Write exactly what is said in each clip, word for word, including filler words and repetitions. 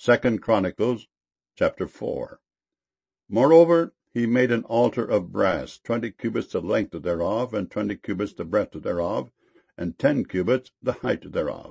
Second Chronicles, chapter four. Moreover, he made an altar of brass, twenty cubits the length thereof, and twenty cubits the breadth thereof, and ten cubits the height thereof.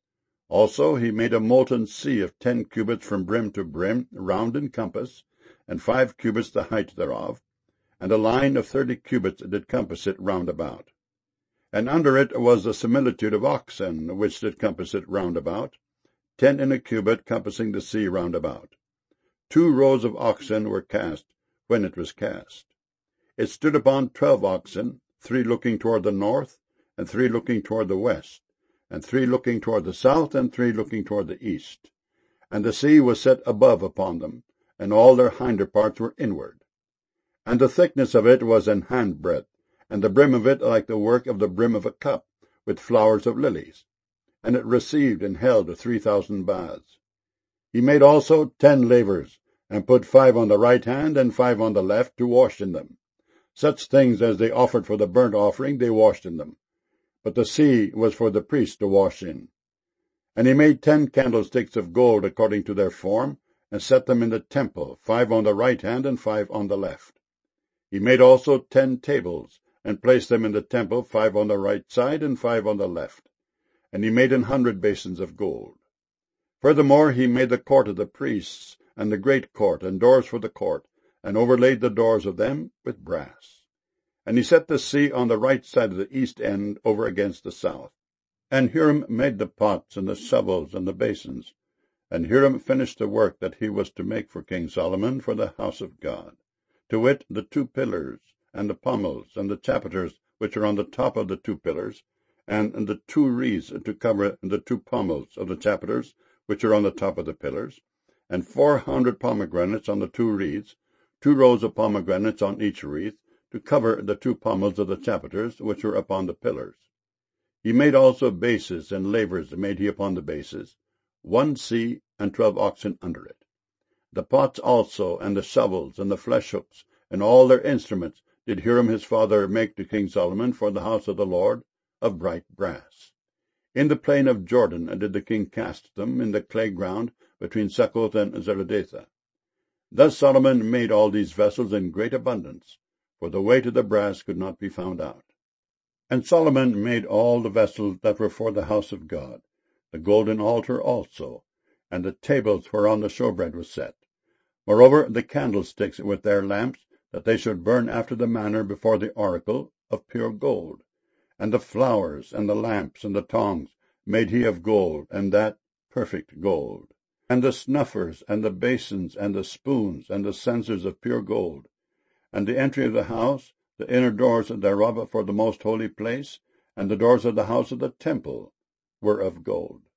Also he made a molten sea of ten cubits from brim to brim, round in compass, and five cubits the height thereof, and a line of thirty cubits did compass it round about. And under it was the similitude of oxen, which did compass it round about, ten in a cubit compassing the sea round about. Two rows of oxen were cast when it was cast. It stood upon twelve oxen, three looking toward the north, and three looking toward the west, and three looking toward the south, and three looking toward the east. And the sea was set above upon them, and all their hinder parts were inward. And the thickness of it was an handbreadth, and the brim of it like the work of the brim of a cup, with flowers of lilies. And it received and held three thousand baths. He made also ten lavers, and put five on the right hand and five on the left, to wash in them. Such things as they offered for the burnt offering they washed in them. But the sea was for the priests to wash in. And he made ten candlesticks of gold according to their form, and set them in the temple, five on the right hand and five on the left. He made also ten tables, and placed them in the temple, five on the right side and five on the left. And he made an hundred basins of gold. Furthermore he made the court of the priests, and the great court, and doors for the court, and overlaid the doors of them with brass. And he set the sea on the right side of the east end over against the south. And Hiram made the pots, and the shovels, and the basins. And Hiram finished the work that he was to make for King Solomon for the house of God, to wit, the two pillars, and the pommels, and the chapiters which are on the top of the two pillars, and the two wreaths to cover the two pommels of the chapiters which are on the top of the pillars, and four hundred pomegranates on the two wreaths, two rows of pomegranates on each wreath, to cover the two pommels of the chapiters which were upon the pillars. He made also bases, and lavers made he upon the bases, one sea, and twelve oxen under it. The pots also, and the shovels, and the flesh hooks, and all their instruments, did Hiram his father make to King Solomon for the house of the Lord, of bright brass. In the plain of Jordan did the king cast them, in the clay ground between Succoth and Zeredathah. Thus Solomon made all these vessels in great abundance, for the weight of the brass could not be found out. And Solomon made all the vessels that were for the house of God, the golden altar also, and the tables whereon the showbread was set. Moreover, the candlesticks with their lamps, that they should burn after the manner before the oracle, of pure gold. And the flowers, and the lamps, and the tongs, made he of gold, and that perfect gold. And the snuffers, and the basins, and the spoons, and the censers of pure gold. And the entry of the house, the inner doors thereof for the most holy place, and the doors of the house of the temple, were of gold.